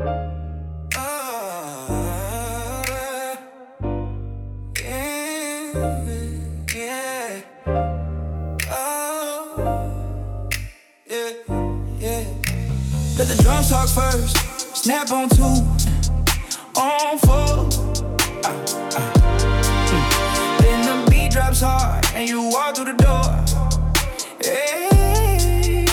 Let the drums talk first, snap on two, on four. Then the beat drops hard and you walk through the door. Hey,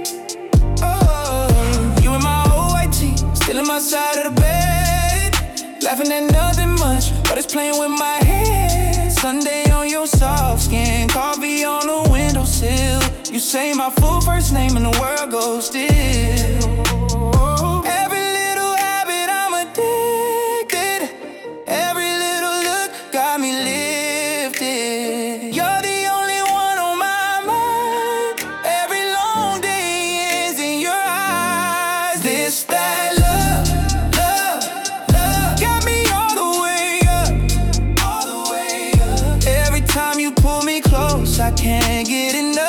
oh, you in my old white tee, still in my side of the bed, laughing at nothing much, but it's playing with my head. Sunday on your soft skin, coffee on the windowsill. You say my full first name and the world goes still. Every little habit I'm addicted. Every little look got me lifted. You're the only one on my mind. Every long day ends in your eyes. This, that love, love, love got me all the way up, all the way up. Every time you pull me close, I can't get enough.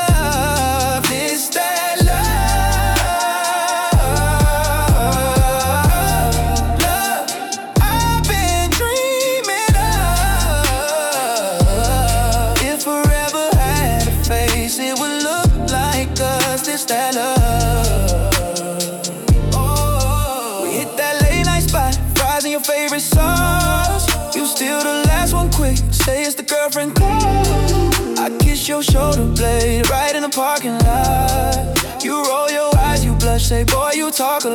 Favorite songs, you still the last one quick. Say it's the girlfriend call. I kiss your shoulder blade right in the parking lot. You roll your eyes, you blush, say boy you talk a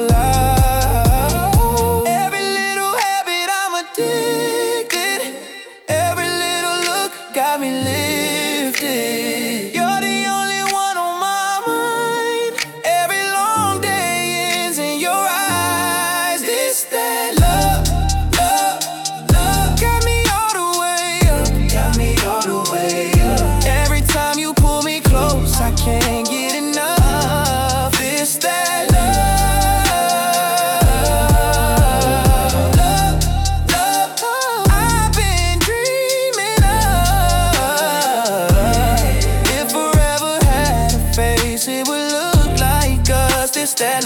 lot. Every little habit I'm addicted. Every little look got me lifted. You're the only one on my mind. Every long day ends in your eyes. This, that love. I can't get enough. This, that love, love, love I've been dreaming of. If forever had a face, it would look like us. This, that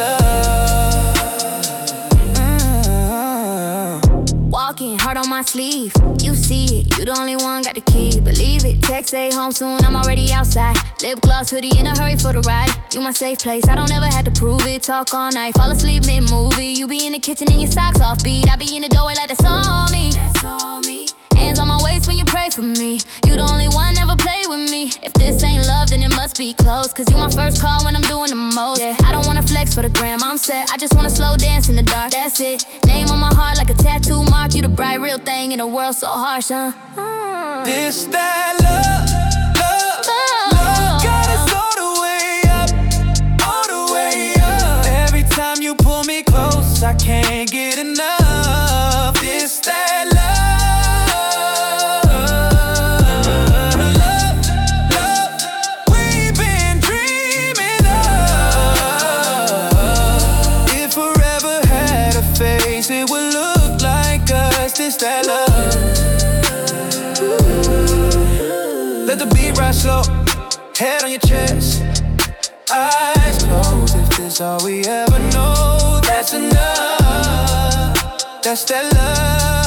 love. Walking hard on my sleeve. You see it, you the only one got the key. Believe it, text say home soon, I'm already outside. Lip gloss, hoodie, in a hurry for the ride. You my safe place, I don't ever have to prove it. Talk all night, fall asleep mid-movie. You be in the kitchen and your socks off beat. I be in the doorway like that's all me. Hands on my waist when you pray for me. You the only one, never play with me. If this ain't love, then it must be close. Cause you my first call when I'm doing the most. Yeah, I don't wanna flex for the gram, I'm set. I just wanna slow dance in the dark, that's it. Name on my heart like a tattoo mark. You the bright real thing in a world so harsh, huh? This, that love, love, love got us all the way up, all the way up. Every time you pull me close, I can't get enough. This, that love, love, love we've been dreaming of. If forever had a face, it would look like us. This, that love. Let the beat ride slow, head on your chest, eyes closed. If this all we ever know, that's enough. That's that love.